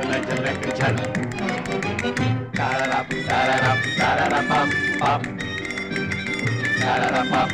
झलक झलक झलक तारारा तारारा तारारा पम पम तारारा पम।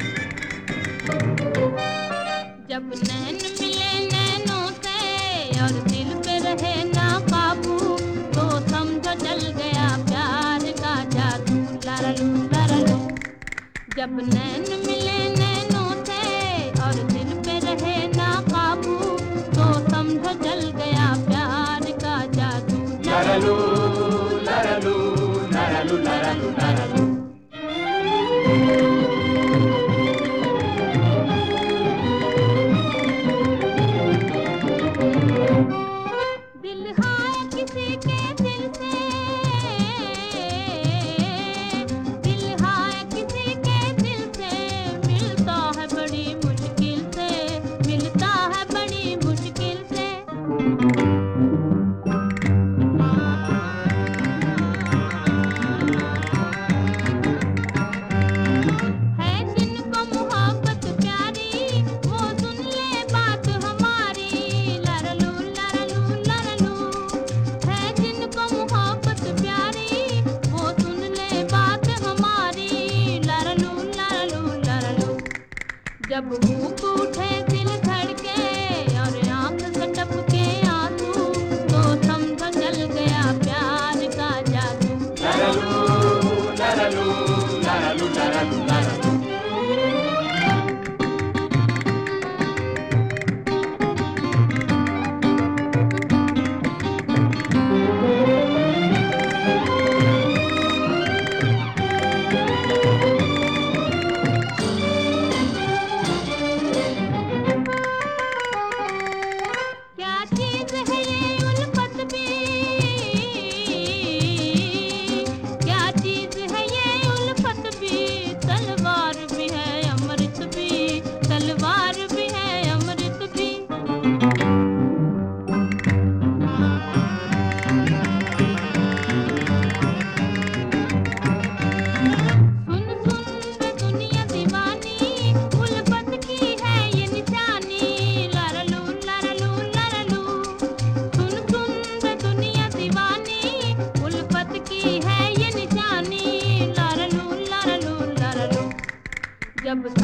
जब नैन मिले नैनों से और दिल पे रहे ना काबू तो समझो चल गया प्यार का जादू लारालू लारालू। जब नैन मिले नैनों से और दिल पे रहे ना काबू तो समझो चल गया प्यार का जादू लारालू लारालू लारालू लारालू लारालू। दिल हाय किसी के दिल से, दिल हाय किसी के दिल से मिलता है बड़ी मुश्किल से, मिलता है बड़ी मुश्किल से। है जिनको मोहब्बत प्यारी वो सुन ले बात हमारी लारालू लारालू लारालू। है जिनको मोहब्बत प्यारी वो सुन ले बात हमारी लारालू लारालू लारालू। जब भूख उठे दिल धड़के और आंख से टपके आंसू तो समझो चल गया प्यार का जादू लारालू लारालू लारालू लारालू लारालू। क्या चीज है ये उल्फत भी, क्या चीज है ये उल्फत भी। तलवार भी है अमृत भी, तलवार भी है अमृत भी। सुन सुन वे दुनिया दीवानी उल्फत की है ये निशानी लारालू लारालू लारालू। सुन सुन वे दुनिया दीवानी उल्फत की है ये निशानी लारालू लारालू लारालू। जब